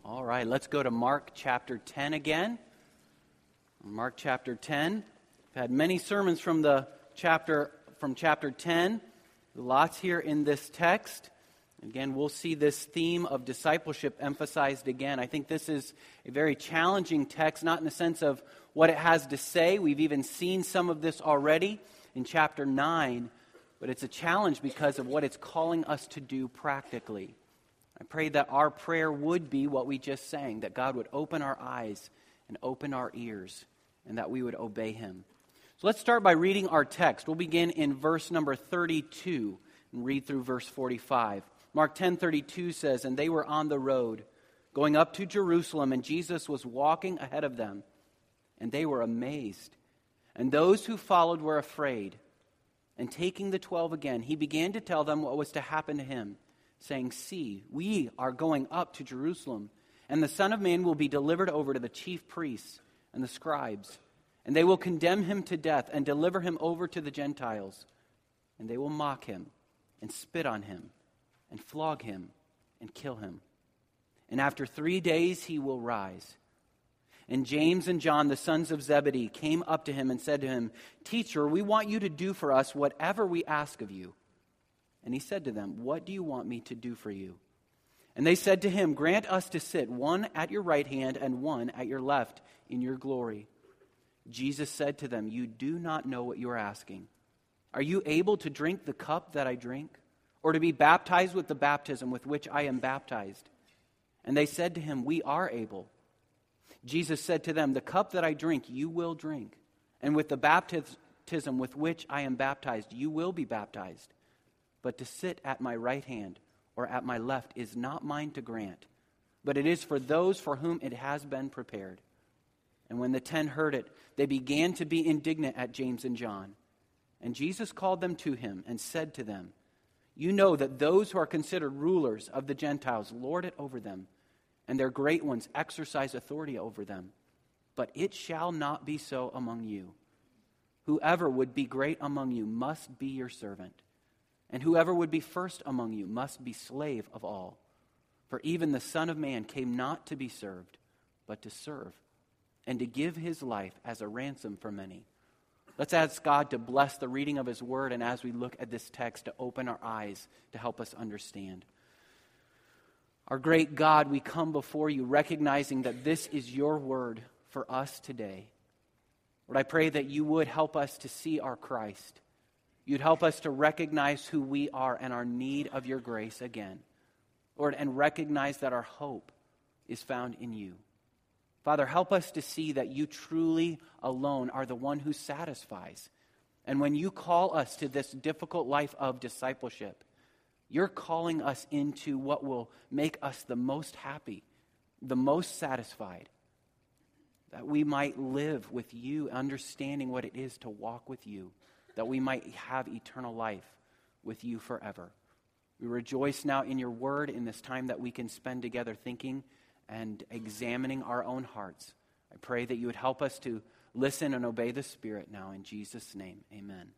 All right, let's go to Mark chapter 10 again. Mark chapter 10. We've had many sermons from chapter 10. Lots here in this text. Again, we'll see this theme of discipleship emphasized again. I think this is a very challenging text, not in the sense of what it has to say. We've even seen some of this already in chapter 9, but it's a challenge because of what it's calling us to do practically. I pray that our prayer would be what we just sang, that God would open our eyes and open our ears, and that we would obey Him. So let's start by reading our text. We'll begin in verse number 32 and read through verse 45. Mark 10:32 says, "And they were on the road, going up to Jerusalem, and Jesus was walking ahead of them. And they were amazed. And those who followed were afraid. And taking the 12 again, He began to tell them what was to happen to Him, saying, 'See, we are going up to Jerusalem, and the Son of Man will be delivered over to the chief priests and the scribes, and they will condemn Him to death and deliver Him over to the Gentiles. And they will mock Him and spit on Him and flog Him and kill Him. And after 3 days He will rise.' And James and John, the sons of Zebedee, came up to Him and said to Him, 'Teacher, we want you to do for us whatever we ask of you.' And He said to them, 'What do you want me to do for you?' And they said to Him, 'Grant us to sit, one at your right hand and one at your left, in your glory.' Jesus said to them, 'You do not know what you are asking. Are you able to drink the cup that I drink, or to be baptized with the baptism with which I am baptized?' And they said to Him, 'We are able.' Jesus said to them, 'The cup that I drink, you will drink, and with the baptism with which I am baptized, you will be baptized. But to sit at my right hand or at my left is not mine to grant, but it is for those for whom it has been prepared.' And when the 10 heard it, they began to be indignant at James and John. And Jesus called them to Him and said to them, 'You know that those who are considered rulers of the Gentiles lord it over them, and their great ones exercise authority over them. But it shall not be so among you. Whoever would be great among you must be your servant, and whoever would be first among you must be slave of all. For even the Son of Man came not to be served, but to serve, and to give His life as a ransom for many.'" Let's ask God to bless the reading of His Word, and as we look at this text, to open our eyes to help us understand. Our great God, we come before You recognizing that this is Your word for us today. Lord, I pray that You would help us to see our Christ. You'd help us to recognize who we are and our need of Your grace again. Lord, and recognize that our hope is found in You. Father, help us to see that You truly alone are the one who satisfies. And when You call us to this difficult life of discipleship, You're calling us into what will make us the most happy, the most satisfied, that we might live with You, understanding what it is to walk with You, that we might have eternal life with You forever. We rejoice now in Your word in this time that we can spend together thinking and examining our own hearts. I pray that You would help us to listen and obey the Spirit now. In Jesus' name, amen.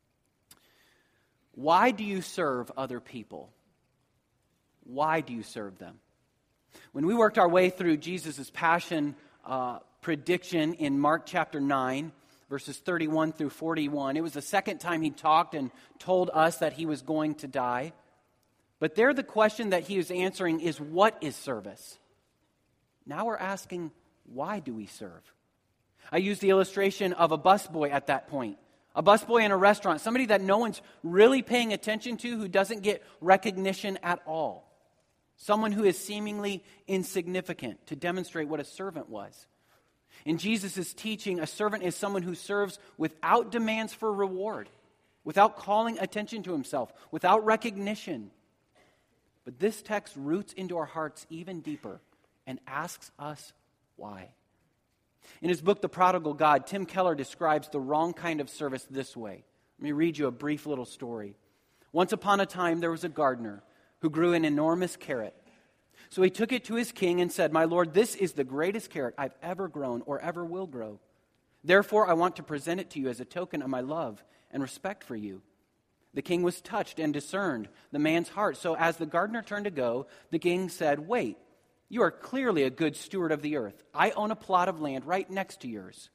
Why do you serve other people? Why do you serve them? When we worked our way through Jesus' passion prediction in Mark chapter 9, verses 31 through 41, it was the second time He talked and told us that He was going to die. But there the question that He was answering is, what is service? Now we're asking, why do we serve? I used the illustration of a busboy at that point. A busboy in a restaurant, somebody that no one's really paying attention to, who doesn't get recognition at all. Someone who is seemingly insignificant, to demonstrate what a servant was. In Jesus' teaching, a servant is someone who serves without demands for reward, without calling attention to himself, without recognition. But this text roots into our hearts even deeper and asks us why. In his book, The Prodigal God, Tim Keller describes the wrong kind of service this way. Let me read you a brief little story. Once upon a time, there was a gardener who grew an enormous carrot. So he took it to his king and said, "My lord, this is the greatest carrot I've ever grown or ever will grow. Therefore, I want to present it to you as a token of my love and respect for you." The king was touched and discerned the man's heart. So as the gardener turned to go, the king said, "Wait, You are clearly a good steward of the earth. I own a plot of land right next to yours.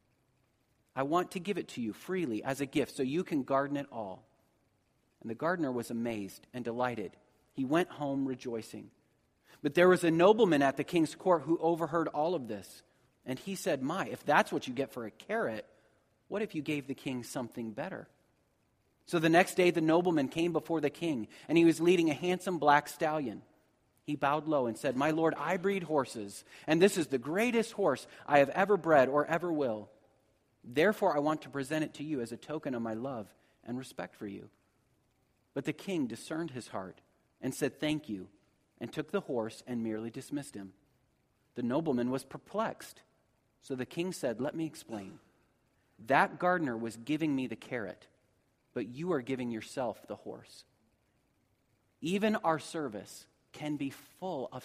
I want to give it to you freely as a gift so you can garden it all." And the gardener was amazed and delighted. He went home rejoicing. But there was a nobleman at the king's court who overheard all of this. And he said, "My, if that's what you get for a carrot, what if you gave the king something better?" So the next day the nobleman came before the king, and he was leading a handsome black stallion. He bowed low and said, "My lord, I breed horses, and this is the greatest horse I have ever bred or ever will. Therefore I want to present it to you as a token of my love and respect for you." But the king discerned his heart and said, "Thank you," and took the horse and merely dismissed him. The nobleman was perplexed. So the king said, "Let me explain. That gardener was giving me the carrot, but you are giving yourself the horse." Even our service can be full of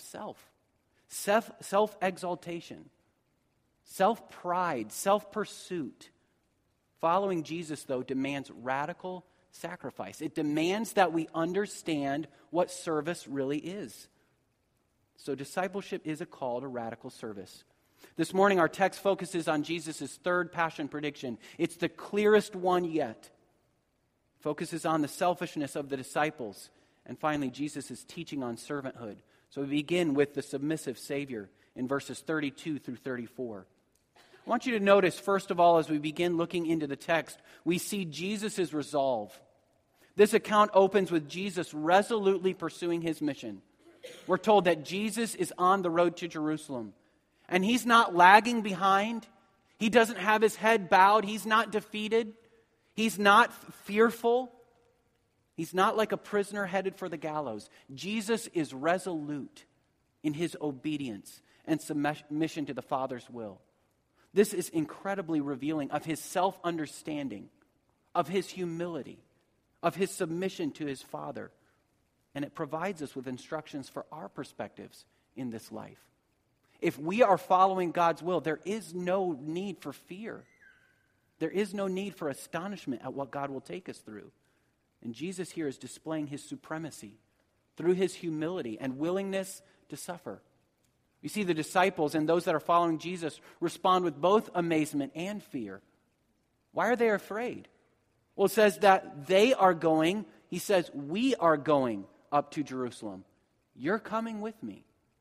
self-exaltation, self-pride, self-pursuit. Following Jesus, though, demands radical sacrifice. It demands that we understand what service really is. So discipleship is a call to radical service. This morning, our text focuses on Jesus' third passion prediction. It's the clearest one yet. Focuses on the selfishness of the disciples. And finally, Jesus' teaching on servanthood. So we begin with the submissive Savior in verses 32 through 34. I want you to notice, first of all, as we begin looking into the text, we see Jesus' resolve. This account opens with Jesus resolutely pursuing his mission. We're told that Jesus is on the road to Jerusalem. And he's not lagging behind. He doesn't have his head bowed. He's not defeated. He's not fearful. He's not like a prisoner headed for the gallows. Jesus is resolute in his obedience and submission to the Father's will. This is incredibly revealing of his self-understanding, of his humility, of his submission to his Father. And it provides us with instructions for our perspectives in this life. If we are following God's will, there is no need for fear. There is no need for astonishment at what God will take us through. And Jesus here is displaying his supremacy through his humility and willingness to suffer. You see, the disciples and those that are following Jesus respond with both amazement and fear. Why are they afraid? Well, it says that they are going, he says, we are going up to Jerusalem. You're coming with me.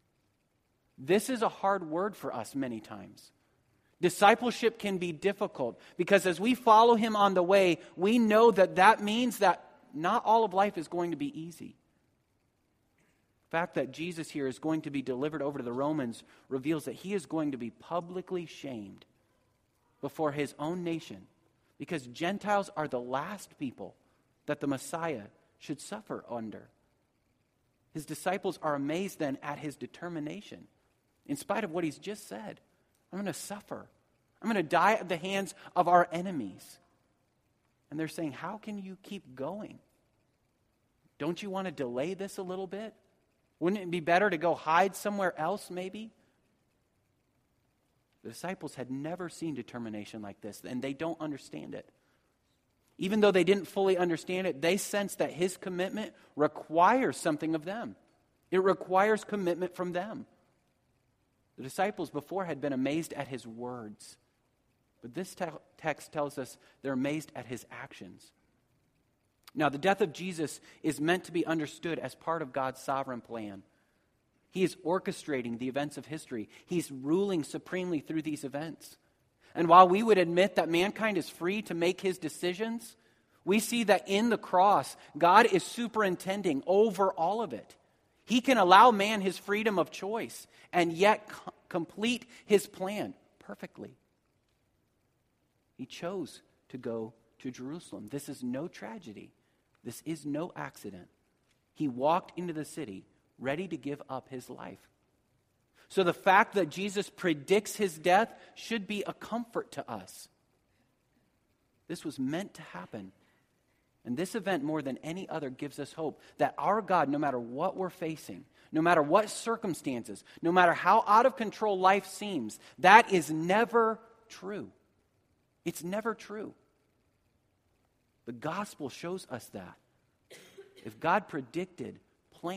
This is a hard word for us many times. Discipleship can be difficult because as we follow him on the way, we know that that means that not all of life is going to be easy. The fact that Jesus here is going to be delivered over to the Romans reveals that he is going to be publicly shamed before his own nation because Gentiles are the last people that the Messiah should suffer under. His disciples are amazed then at his determination. In spite of what he's just said, I'm going to suffer. I'm going to die at the hands of our enemies. And they're saying, how can you keep going? Don't you want to delay this a little bit? Wouldn't it be better to go hide somewhere else maybe? The disciples had never seen determination like this, and they don't understand it. Even though they didn't fully understand it, they sense that his commitment requires something of them. It requires commitment from them. The disciples before had been amazed at his words. But this text tells us they're amazed at his actions. Now, the death of Jesus is meant to be understood as part of God's sovereign plan. He is orchestrating the events of history. He's ruling supremely through these events. And while we would admit that mankind is free to make his decisions, we see that in the cross, God is superintending over all of it. He can allow man his freedom of choice and yet complete his plan perfectly. He chose to go to Jerusalem. This is no tragedy. This is no accident. He walked into the city ready to give up his life. So the fact that Jesus predicts his death should be a comfort to us. This was meant to happen. And this event, more than any other, gives us hope that our God, no matter what we're facing, no matter what circumstances, no matter how out of control life seems, that is never true. It's never true. The gospel shows us that. If God predicted, planned,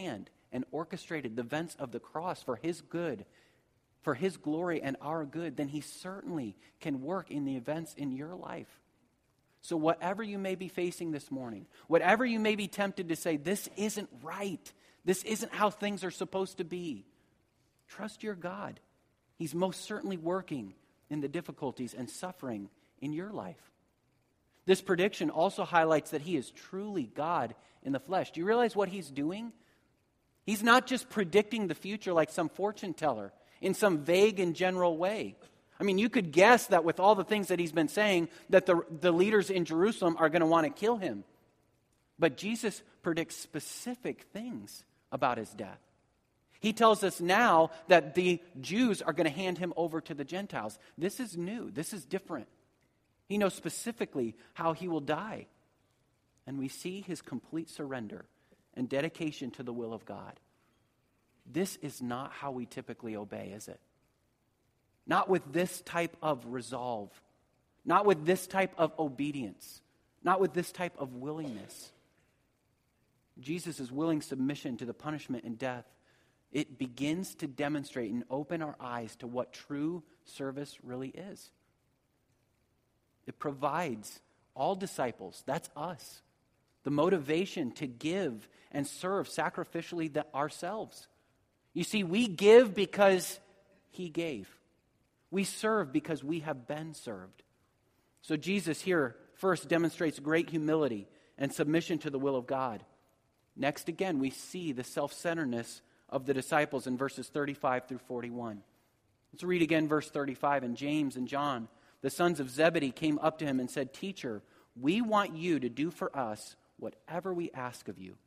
and orchestrated the events of the cross for his good, for his glory and our good, then he certainly can work in the events in your life. So whatever you may be facing this morning, whatever you may be tempted to say, this isn't right, this isn't how things are supposed to be, trust your God. He's most certainly working in the difficulties and suffering in your life. This prediction also highlights that he is truly God in the flesh. Do you realize what he's doing? He's not just predicting the future like some fortune teller in some vague and general way. I mean, you could guess that with all the things that he's been saying, that the leaders in Jerusalem are going to want to kill him. But Jesus predicts specific things about his death. He tells us now that the Jews are going to hand him over to the Gentiles. This is new. This is different. He knows specifically how he will die. And we see his complete surrender and dedication to the will of God. This is not how we typically obey, is it? Not with this type of resolve. Not with this type of obedience. Not with this type of willingness. Jesus' willing submission to the punishment and death, it begins to demonstrate and open our eyes to what true service really is. It provides all disciples, that's us, the motivation to give and serve sacrificially ourselves. You see, we give because he gave. We serve because we have been served. So Jesus here first demonstrates great humility and submission to the will of God. Next, again, we see the self-centeredness of the disciples in verses 35 through 41. Let's read again verse 35. And James and John, the sons of Zebedee, came up to him and said, "Teacher, we want you to do for us whatever we ask of you."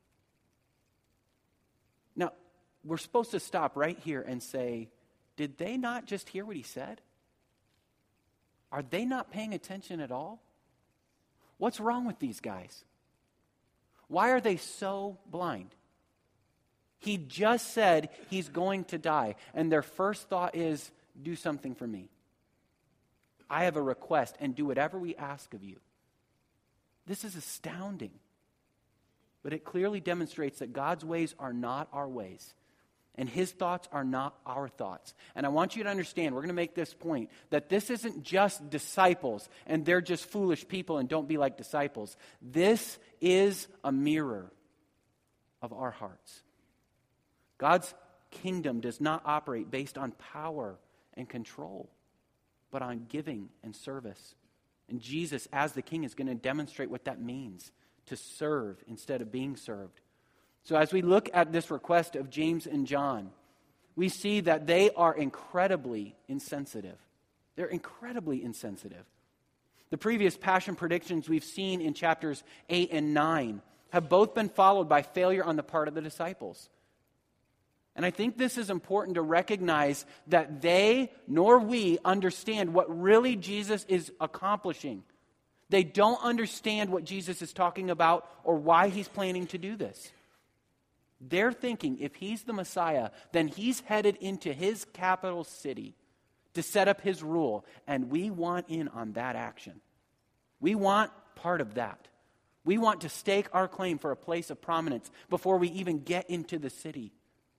Now, we're supposed to stop right here and say, did they not just hear what he said? Are they not paying attention at all? What's wrong with these guys? Why are they so blind? He just said he's going to die, and their first thought is, do something for me. I have a request, and do whatever we ask of you. This is astounding. But it clearly demonstrates that God's ways are not our ways. And his thoughts are not our thoughts. And I want you to understand, we're going to make this point, that this isn't just disciples and they're just foolish people and don't be like disciples. This is a mirror of our hearts. God's kingdom does not operate based on power and control, but on giving and service. And Jesus, as the King, is going to demonstrate what that means, to serve instead of being served. So as we look at this request of James and John, we see that they are incredibly insensitive. They're incredibly insensitive. The previous passion predictions we've seen in chapters 8 and 9 have both been followed by failure on the part of the disciples. And I think this is important to recognize that they nor we understand what really Jesus is accomplishing. They don't understand what Jesus is talking about or why he's planning to do this. They're thinking if he's the Messiah, then he's headed into his capital city to set up his rule, and we want in on that action. We want part of that. We want to stake our claim for a place of prominence before we even get into the city.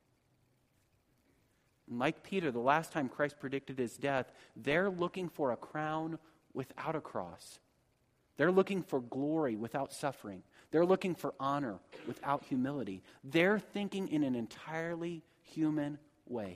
And like Peter, the last time Christ predicted his death, they're looking for a crown without a cross. They're looking for glory without suffering. They're looking for honor without humility. They're thinking in an entirely human way.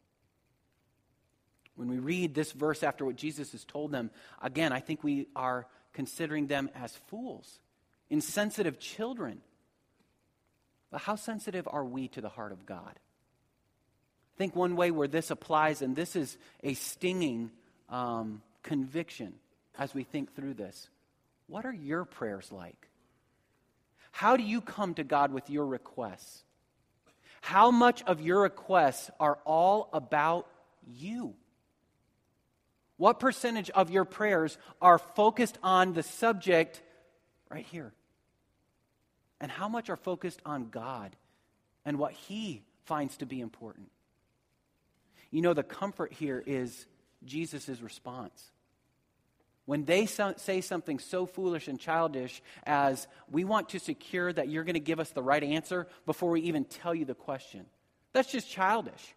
When we read this verse after what Jesus has told them, again, I think we are considering them as fools, insensitive children. But how sensitive are we to the heart of God? I think one way where this applies, and this is a stinging conviction as we think through this. What are your prayers like? How do you come to God with your requests? How much of your requests are all about you? What percentage of your prayers are focused on the subject right here? And how much are focused on God and what he finds to be important? You know, the comfort here is Jesus' response. When they say something so foolish and childish as, we want to secure that you're going to give us the right answer before we even tell you the question. That's just childish.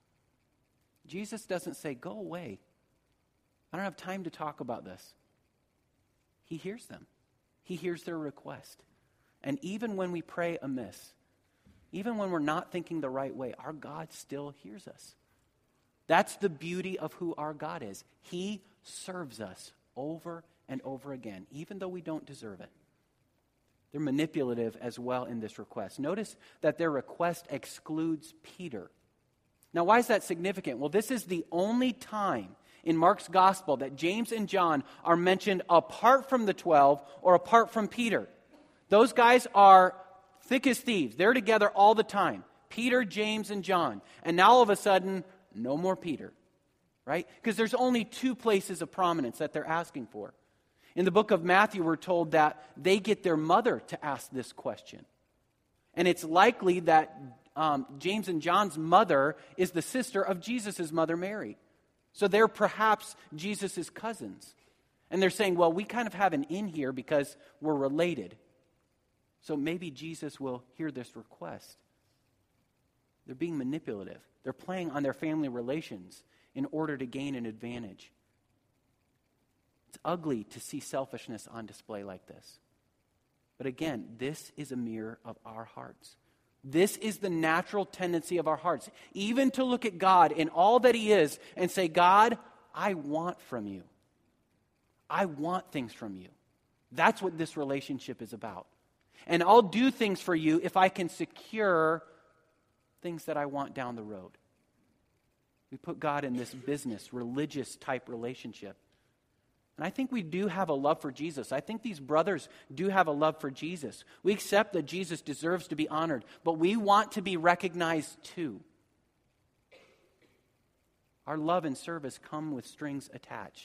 Jesus doesn't say, go away. I don't have time to talk about this. He hears them. He hears their request. And even when we pray amiss, even when we're not thinking the right way, our God still hears us. That's the beauty of who our God is. He serves us over and over again, even though we don't deserve it. They're manipulative as well in this request. Notice that their request excludes Peter. Now, why is that significant? Well, this is the only time in Mark's gospel that James and John are mentioned apart from the 12 or apart from Peter. Those guys are thick as thieves. They're together all the time. Peter, James, and John. And now all of a sudden, no more Peter. Right? Because there's only two places of prominence that they're asking for. In the book of Matthew, we're told that they get their mother to ask this question. And it's likely that James and John's mother is the sister of Jesus' mother, Mary. So they're perhaps Jesus' cousins. And they're saying, well, we kind of have an in here because we're related. So maybe Jesus will hear this request. They're being manipulative. They're playing on their family relations in order to gain an advantage. It's ugly to see selfishness on display like this. But again, this is a mirror of our hearts. This is the natural tendency of our hearts, even to look at God in all that He is and say, God, I want from you. I want things from you. That's what this relationship is about. And I'll do things for you if I can secure things that I want down the road. We put God in this business, religious type relationship. And I think we do have a love for Jesus. I think these brothers do have a love for Jesus. We accept that Jesus deserves to be honored, but we want to be recognized too. Our love and service come with strings attached.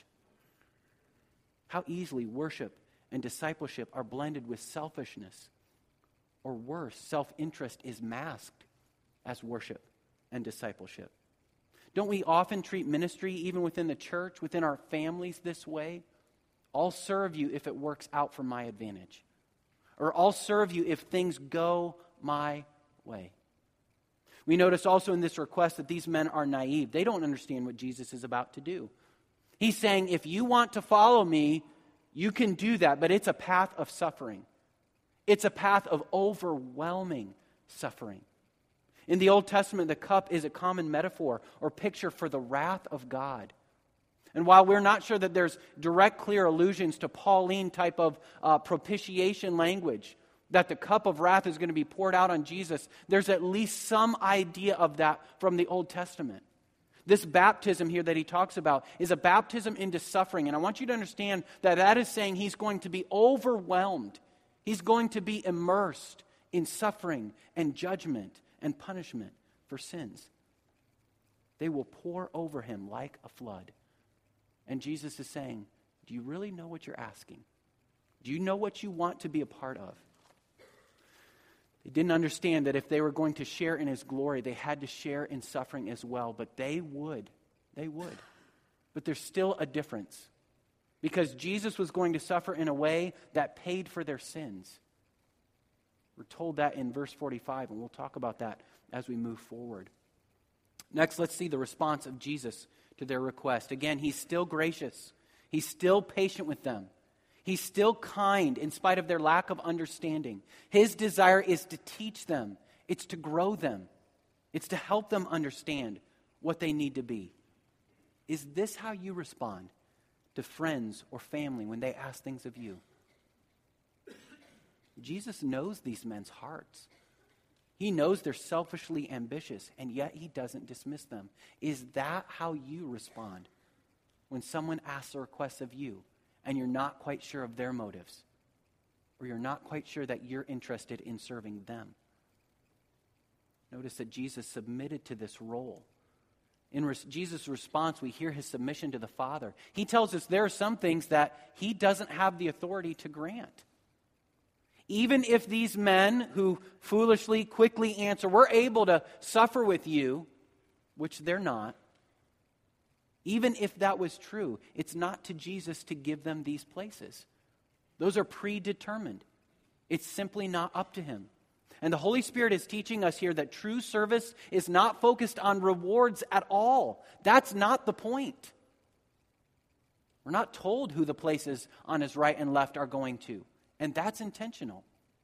How easily worship and discipleship are blended with selfishness. Or worse, self-interest is masked as worship and discipleship. Don't we often treat ministry, even within the church, within our families, this way? I'll serve you if it works out for my advantage. Or I'll serve you if things go my way. We notice also in this request that these men are naive. They don't understand what Jesus is about to do. He's saying, if you want to follow me, you can do that, but it's a path of suffering. It's a path of overwhelming suffering. In the Old Testament, the cup is a common metaphor or picture for the wrath of God. And while we're not sure that there's direct, clear allusions to Pauline type of propitiation language, that the cup of wrath is going to be poured out on Jesus, there's at least some idea of that from the Old Testament. This baptism here that he talks about is a baptism into suffering. And I want you to understand that that is saying he's going to be overwhelmed. He's going to be immersed in suffering and judgment and punishment for sins. They will pour over him like a flood. And Jesus is saying, do you really know what you're asking? Do you know what you want to be a part of? They didn't understand that if they were going to share in his glory, they had to share in suffering as well. But they would. They would. But there's still a difference. Because Jesus was going to suffer in a way that paid for their sins. We're told that in verse 45, and we'll talk about that as we move forward. Next, let's see the response of Jesus to their request. Again, he's still gracious. He's still patient with them. He's still kind in spite of their lack of understanding. His desire is to teach them. It's to grow them. It's to help them understand what they need to be. Is this how you respond to friends or family when they ask things of you? Jesus knows these men's hearts. He knows they're selfishly ambitious, and yet he doesn't dismiss them. Is that how you respond when someone asks a request of you and you're not quite sure of their motives, or you're not quite sure that you're interested in serving them? Notice that Jesus submitted to this role. In Jesus' response, we hear his submission to the Father. He tells us there are some things that he doesn't have the authority to grant. Even if these men who foolishly, quickly answer, we're able to suffer with you, which they're not. Even if that was true, it's not to Jesus to give them these places. Those are predetermined. It's simply not up to him. And the Holy Spirit is teaching us here that true service is not focused on rewards at all. That's not the point. We're not told who the places on his right and left are going to. And that's intentional.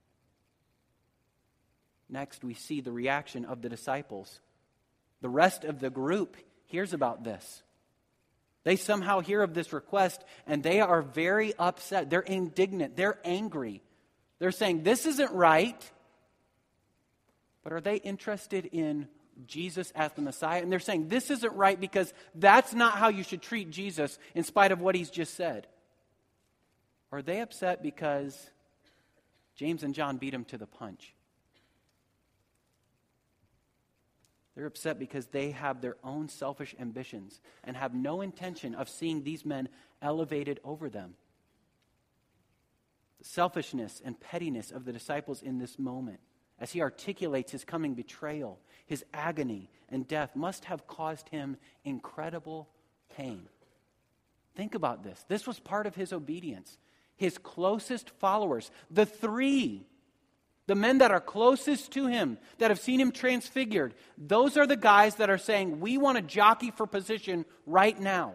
Next, we see the reaction of the disciples. The rest of the group hears about this. They somehow hear of this request, and they are very upset. They're indignant. They're angry. They're saying, this isn't right. But are they interested in Jesus as the Messiah? And they're saying, this isn't right because that's not how you should treat Jesus in spite of what he's just said. Or are they upset because James and John beat him to the punch? They're upset because they have their own selfish ambitions and have no intention of seeing these men elevated over them. The selfishness and pettiness of the disciples in this moment, as he articulates his coming betrayal, his agony and death, must have caused him incredible pain. Think about this. This was part of his obedience. His closest followers, the three, the men that are closest to him, that have seen him transfigured, those are the guys that are saying, we want to jockey for position right now.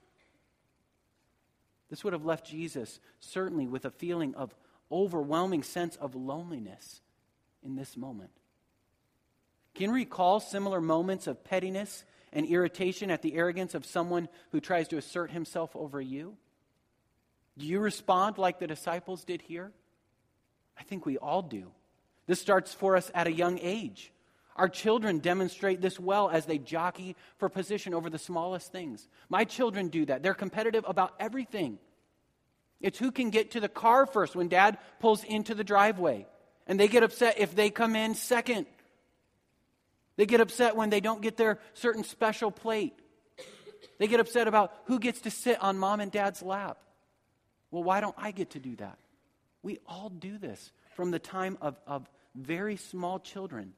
This would have left Jesus certainly with a feeling of overwhelming sense of loneliness in this moment. Can you recall similar moments of pettiness and irritation at the arrogance of someone who tries to assert himself over you? Do you respond like the disciples did here? I think we all do. This starts for us at a young age. Our children demonstrate this well as they jockey for position over the smallest things. My children do that. They're competitive about everything. It's who can get to the car first when Dad pulls into the driveway. And they get upset if they come in second. They get upset when they don't get their certain special plate. They get upset about who gets to sit on Mom and Dad's lap. Well, why don't I get to do that? We all do this from the time of very small children.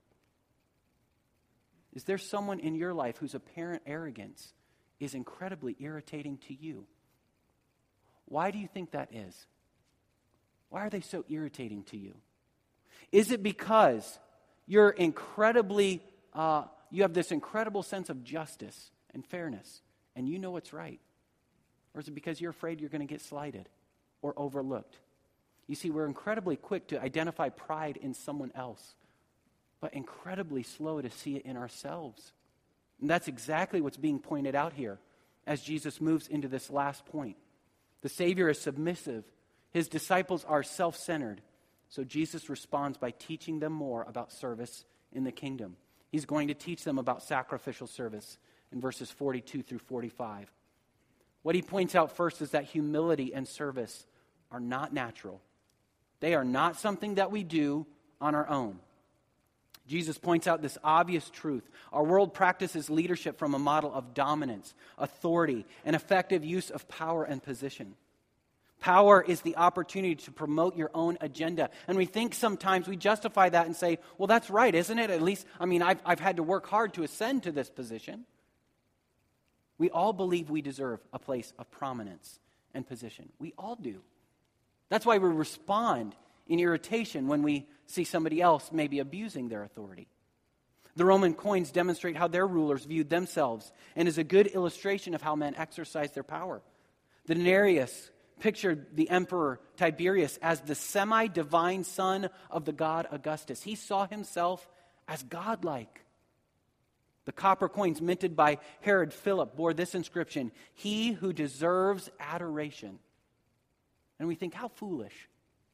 Is there someone in your life whose apparent arrogance is incredibly irritating to you? Why do you think that is? Why are they so irritating to you? Is it because you're incredibly, you have this incredible sense of justice and fairness, and you know what's right? Or is it because you're afraid you're going to get slighted or overlooked? You see, we're incredibly quick to identify pride in someone else, but incredibly slow to see it in ourselves. And that's exactly what's being pointed out here as Jesus moves into this last point. The Savior is submissive. His disciples are self-centered. So Jesus responds by teaching them more about service in the kingdom. He's going to teach them about sacrificial service in verses 42 through 45. What he points out first is that humility and service are not natural. They are not something that we do on our own. Jesus points out this obvious truth. Our world practices leadership from a model of dominance, authority, and effective use of power and position. Power is the opportunity to promote your own agenda. And we think sometimes we justify that and say, well, that's right, isn't it? At least, I've had to work hard to ascend to this position. We all believe we deserve a place of prominence and position. We all do. That's why we respond in irritation when we see somebody else maybe abusing their authority. The Roman coins demonstrate how their rulers viewed themselves and is a good illustration of how men exercise their power. The denarius pictured the emperor Tiberius as the semi-divine son of the god Augustus. He saw himself as godlike. The copper coins minted by Herod Philip bore this inscription, "He who deserves adoration." And we think, how foolish.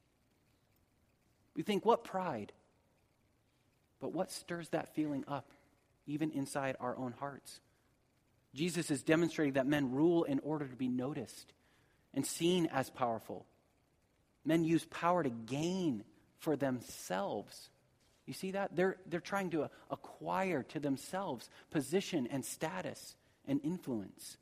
We think, what pride. But what stirs that feeling up, even inside our own hearts? Jesus is demonstrating that men rule in order to be noticed and seen as powerful. Men use power to gain for themselves. You see that? They're trying to acquire to themselves position and status and influence.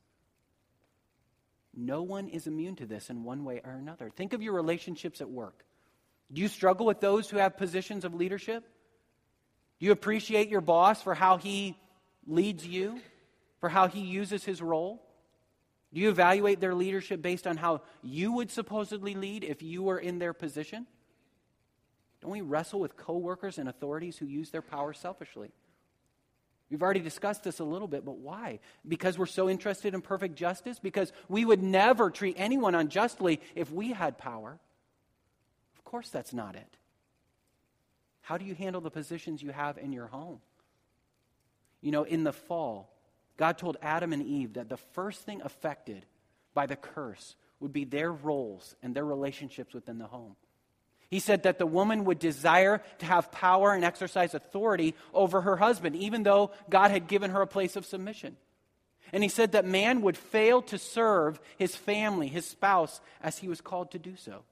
No one is immune to this in one way or another. Think of your relationships at work. Do you struggle with those who have positions of leadership? Do you appreciate your boss for how he leads you? for how he uses his role? Do you evaluate their leadership based on how you would supposedly lead if you were in their position? Don't we wrestle with coworkers and authorities who use their power selfishly? We've already discussed this a little bit, but why? Because we're so interested in perfect justice? Because we would never treat anyone unjustly if we had power? Of course that's not it. How do you handle the positions you have in your home? You know, in the fall, God told Adam and Eve that the first thing affected by the curse would be their roles and their relationships within the home. He said that the woman would desire to have power and exercise authority over her husband, even though God had given her a place of submission. And he said that man would fail to serve his family, his spouse, as he was called to do so.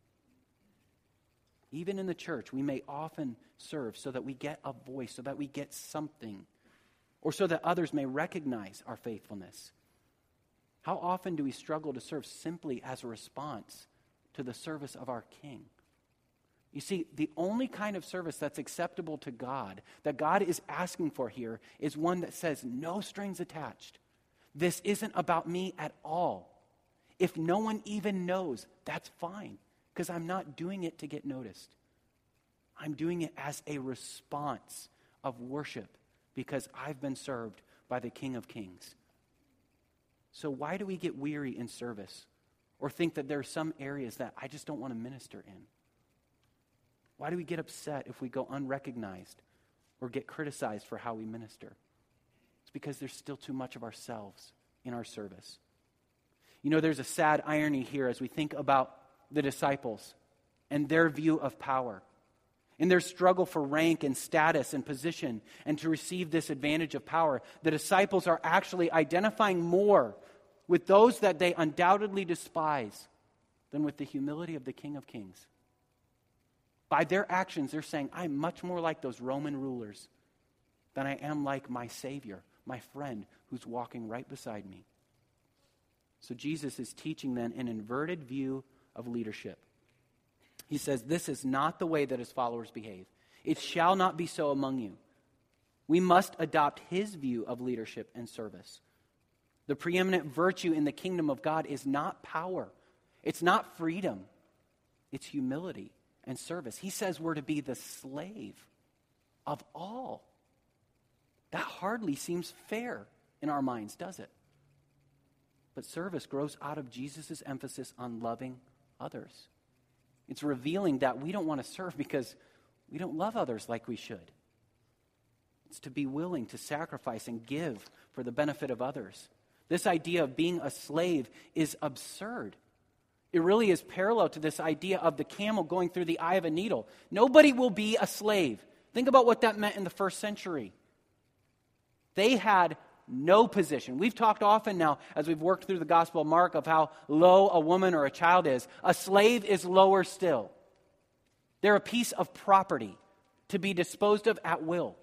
Even in the church, we may often serve so that we get a voice, so that we get something, or so that others may recognize our faithfulness. How often do we struggle to serve simply as a response to the service of our King? You see, the only kind of service that's acceptable to God, that God is asking for here, is one that says, no strings attached. This isn't about me at all. If no one even knows, that's fine, because I'm not doing it to get noticed. I'm doing it as a response of worship, because I've been served by the King of Kings. So why do we get weary in service, or think that there are some areas that I just don't want to minister in? Why do we get upset if we go unrecognized or get criticized for how we minister? It's because there's still too much of ourselves in our service. You know, there's a sad irony here as we think about the disciples and their view of power. In their struggle for rank and status and position and to receive this advantage of power, the disciples are actually identifying more with those that they undoubtedly despise than with the humility of the King of Kings. By their actions, they're saying, I'm much more like those Roman rulers than I am like my Savior, my friend, who's walking right beside me. So Jesus is teaching then an inverted view of leadership. He says, this is not the way that his followers behave. It shall not be so among you. We must adopt his view of leadership and service. The preeminent virtue in the kingdom of God is not power. It's not freedom. It's humility and service. He says we're to be the slave of all. That hardly seems fair in our minds, does it? But service grows out of Jesus' emphasis on loving others. It's revealing that we don't want to serve because we don't love others like we should. It's to be willing to sacrifice and give for the benefit of others. This idea of being a slave is absurd. It really is parallel to this idea of the camel going through the eye of a needle. Nobody will be a slave. Think about what that meant in the first century. They had no position. We've talked often now, as we've worked through the Gospel of Mark, of how low a woman or a child is. A slave is lower still. They're a piece of property to be disposed of at will.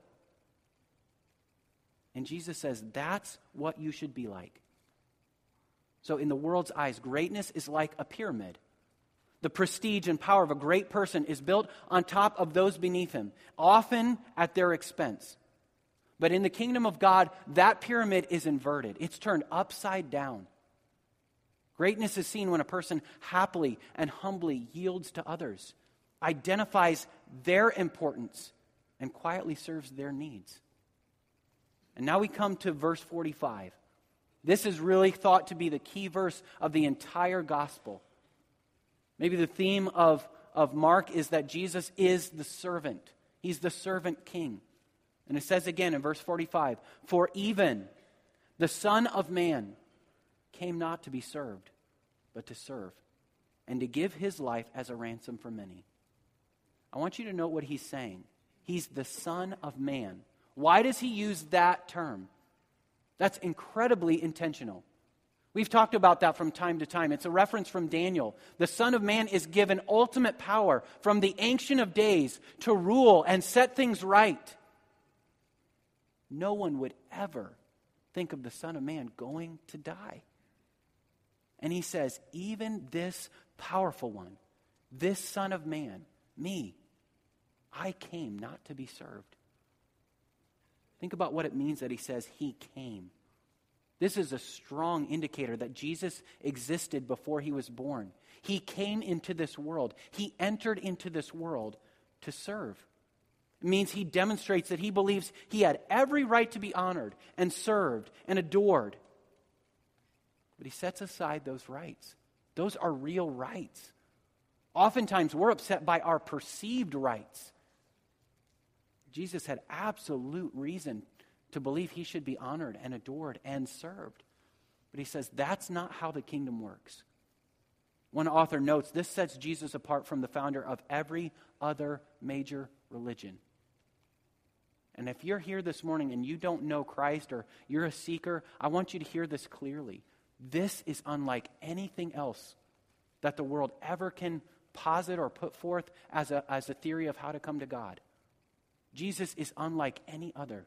And Jesus says that's what you should be like. So in the world's eyes, greatness is like a pyramid. The prestige and power of a great person is built on top of those beneath him, often at their expense. But in the kingdom of God, that pyramid is inverted. It's turned upside down. Greatness is seen when a person happily and humbly yields to others, identifies their importance, and quietly serves their needs. And now we come to verse 45. This is really thought to be the key verse of the entire gospel. Maybe the theme of Mark is that Jesus is the servant. He's the servant king. And it says again in verse 45, for even the Son of Man came not to be served, but to serve, and to give his life as a ransom for many. I want you to note what he's saying. He's the Son of Man. Why does he use that term? That's incredibly intentional. We've talked about that from time to time. It's a reference from Daniel. The Son of Man is given ultimate power from the Ancient of Days to rule and set things right. No one would ever think of the Son of Man going to die. And he says, even this powerful one, this Son of Man, me, I came not to be served. Think about what it means that he says he came. This is a strong indicator that Jesus existed before he was born. He came into this world. He entered into this world to serve. It means he demonstrates that he believes he had every right to be honored and served and adored. But he sets aside those rights. Those are real rights. Oftentimes we're upset by our perceived rights. Jesus had absolute reason to believe he should be honored and adored and served. But he says that's not how the kingdom works. One author notes, this sets Jesus apart from the founder of every other major religion. And if you're here this morning and you don't know Christ or you're a seeker, I want you to hear this clearly. This is unlike anything else that the world ever can posit or put forth as a theory of how to come to God. Jesus is unlike any other.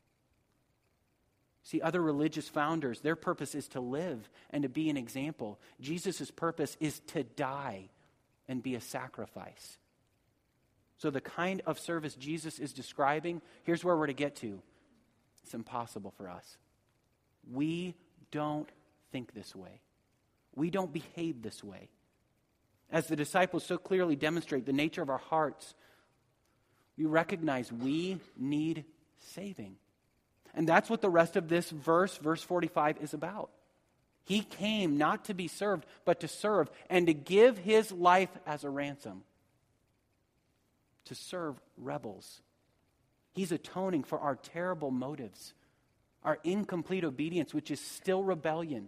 See, other religious founders, their purpose is to live and to be an example. Jesus' purpose is to die and be a sacrifice. So the kind of service Jesus is describing, here's where we're to get to. It's impossible for us. We don't think this way. We don't behave this way. As the disciples so clearly demonstrate the nature of our hearts, we recognize we need saving. And that's what the rest of this verse 45, is about. He came not to be served, but to serve and to give his life as a ransom. To serve rebels. He's atoning for our terrible motives, our incomplete obedience, which is still rebellion.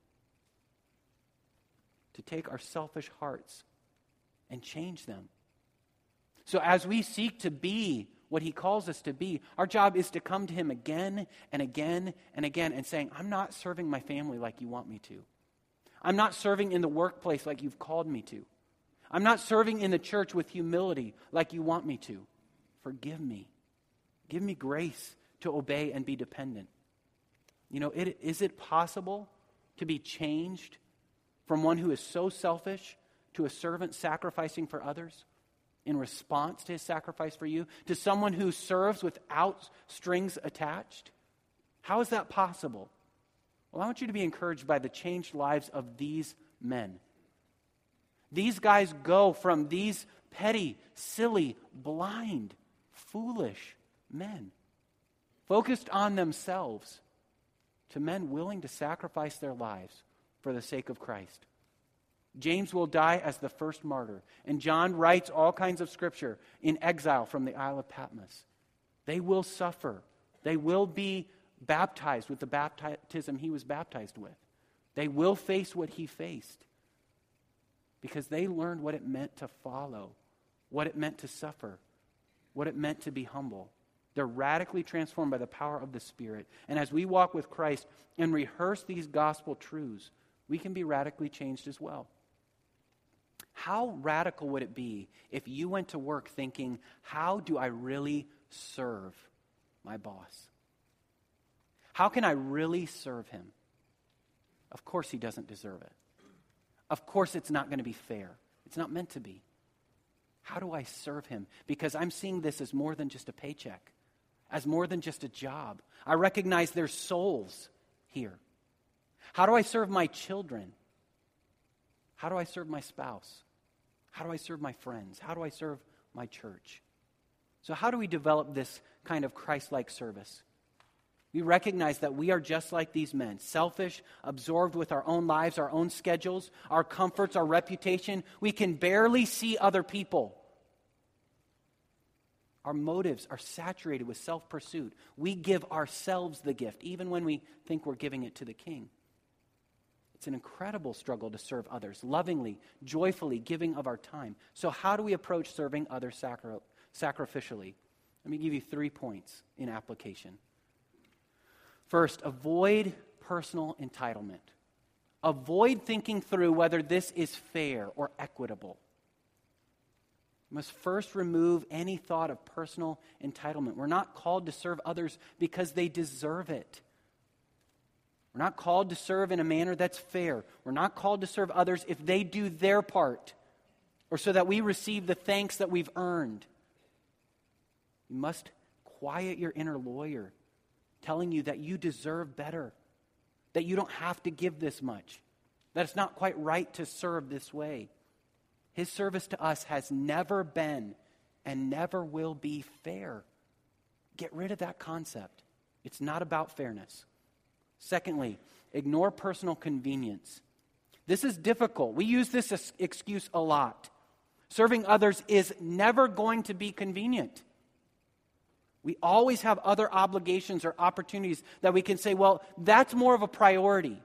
To take our selfish hearts and change them. So as we seek to be what he calls us to be, our job is to come to him again and again and again and saying, I'm not serving my family like you want me to. I'm not serving in the workplace like you've called me to. I'm not serving in the church with humility like you want me to. Forgive me. Give me grace to obey and be dependent. You know, is it possible to be changed from one who is so selfish to a servant sacrificing for others in response to his sacrifice for you, to someone who serves without strings attached? How is that possible? Well, I want you to be encouraged by the changed lives of these men. These guys go from these petty, silly, blind, foolish men, focused on themselves, to men willing to sacrifice their lives for the sake of Christ. James will die as the first martyr, and John writes all kinds of scripture in exile from the Isle of Patmos. They will suffer. They will be baptized with the baptism he was baptized with. They will face what he faced because they learned what it meant to follow, what it meant to suffer, what it meant to be humble. They're radically transformed by the power of the Spirit. And as we walk with Christ and rehearse these gospel truths, we can be radically changed as well. How radical would it be if you went to work thinking, how do I really serve my boss? How can I really serve him? Of course he doesn't deserve it. Of course it's not going to be fair. It's not meant to be. How do I serve him? Because I'm seeing this as more than just a paycheck, as more than just a job. I recognize there's souls here. How do I serve my children? How do I serve my spouse? How do I serve my friends? How do I serve my church? So how do we develop this kind of Christ-like service? We recognize that we are just like these men, selfish, absorbed with our own lives, our own schedules, our comforts, our reputation. We can barely see other people. Our motives are saturated with self-pursuit. We give ourselves the gift, even when we think we're giving it to the King. It's an incredible struggle to serve others, lovingly, joyfully, giving of our time. So how do we approach serving others sacrificially? Let me give you 3 points in application. First, avoid personal entitlement. Avoid thinking through whether this is fair or equitable. You must first remove any thought of personal entitlement. We're not called to serve others because they deserve it. We're not called to serve in a manner that's fair. We're not called to serve others if they do their part or so that we receive the thanks that we've earned. You must quiet your inner lawyer telling you that you deserve better, that you don't have to give this much, that it's not quite right to serve this way. His service to us has never been and never will be fair. Get rid of that concept. It's not about fairness. Secondly, ignore personal convenience. This is difficult. We use this excuse a lot. Serving others is never going to be convenient. We always have other obligations or opportunities that we can say, well, that's more of a priority.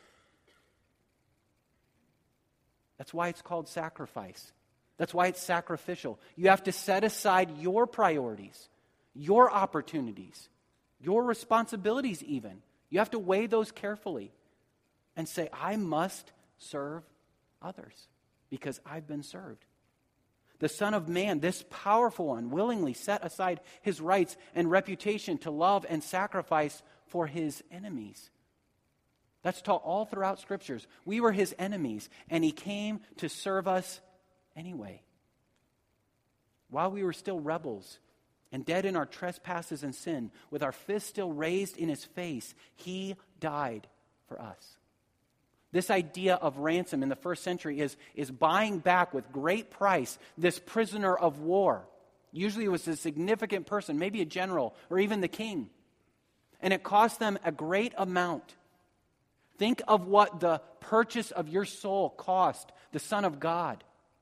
That's why it's called sacrifice. That's why it's sacrificial. You have to set aside your priorities, your opportunities, your responsibilities even. You have to weigh those carefully and say, I must serve others because I've been served. The Son of Man, this powerful one, willingly set aside his rights and reputation to love and sacrifice for his enemies. That's taught all throughout Scriptures. We were his enemies, and he came to serve us anyway. While we were still rebels and dead in our trespasses and sin, with our fists still raised in his face, he died for us. This idea of ransom in the first century is buying back with great price this prisoner of war. Usually it was a significant person, maybe a general or even the king. And it cost them a great amount. Think of what the purchase of your soul cost the Son of God.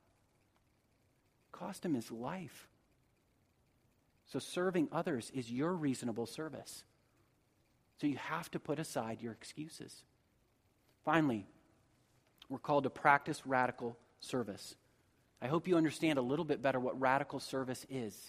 It cost him his life. So serving others is your reasonable service. So you have to put aside your excuses. Finally, we're called to practice radical service. I hope you understand a little bit better what radical service is.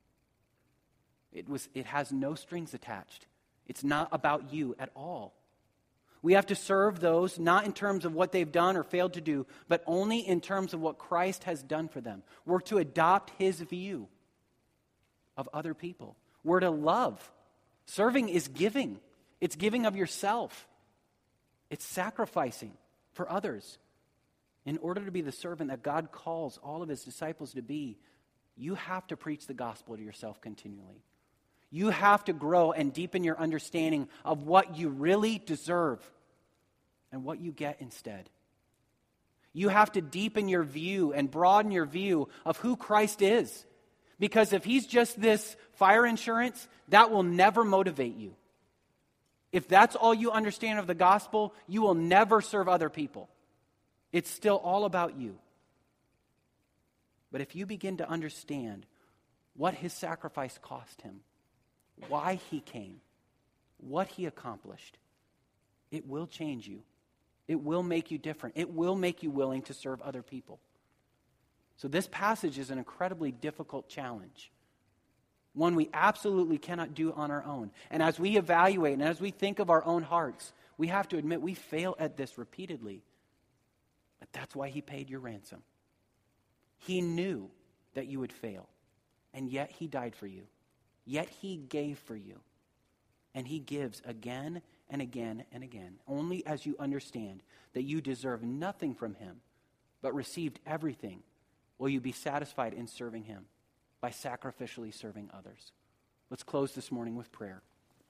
It has no strings attached. It's not about you at all. We have to serve those not in terms of what they've done or failed to do, but only in terms of what Christ has done for them. We're to adopt his view of other people. We're to love. Serving is giving. It's giving of yourself. It's sacrificing for others. In order to be the servant that God calls all of his disciples to be, you have to preach the gospel to yourself continually. You have to grow and deepen your understanding of what you really deserve and what you get instead. You have to deepen your view and broaden your view of who Christ is. Because if he's just this fire insurance, that will never motivate you. If that's all you understand of the gospel, you will never serve other people. It's still all about you. But if you begin to understand what his sacrifice cost him, why he came, what he accomplished, it will change you. It will make you different. It will make you willing to serve other people. So this passage is an incredibly difficult challenge. One we absolutely cannot do on our own. And as we evaluate and as we think of our own hearts, we have to admit we fail at this repeatedly. But that's why he paid your ransom. He knew that you would fail, and yet he died for you. Yet he gave for you. And he gives again and again and again, only as you understand that you deserve nothing from him, but received everything, will you be satisfied in serving him by sacrificially serving others. Let's close this morning with prayer.